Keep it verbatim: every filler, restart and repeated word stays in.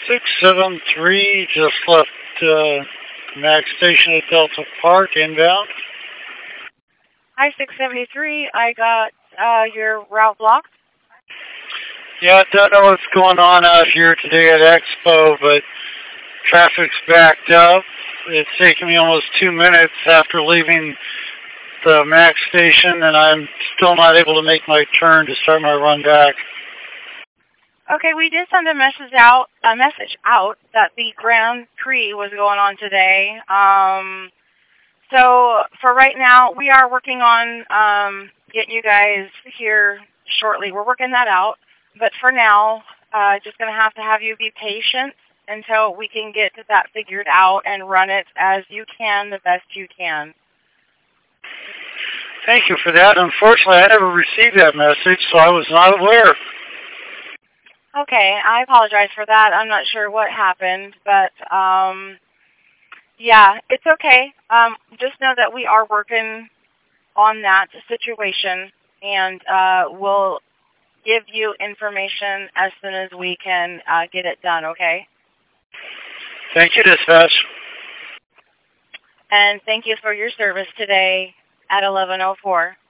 six seven three just left uh, Max Station at Delta Park inbound. Hi, six seventy-three. I got uh, your route blocked. Yeah, I don't know what's going on out here today at Expo, but traffic's backed up. It's taken me almost two minutes after leaving the Max Station, and I'm still not able to make my turn to start my run back. Okay, we did send a message out, a message out that the Grand Prix was going on today. Um, so for right now, we are working on um, getting you guys here shortly. We're working that out, but for now, uh, just going to have to have you be patient until we can get that figured out and run it as you can, the best you can. Thank you for that. Unfortunately, I never received that message, so I was not aware. Okay, I apologize for that. I'm not sure what happened, but um, yeah, it's okay. Um, just know that we are working on that situation, and uh, we'll give you information as soon as we can uh, get it done, okay? Thank you, Dispatch. And thank you for your service today at eleven oh four.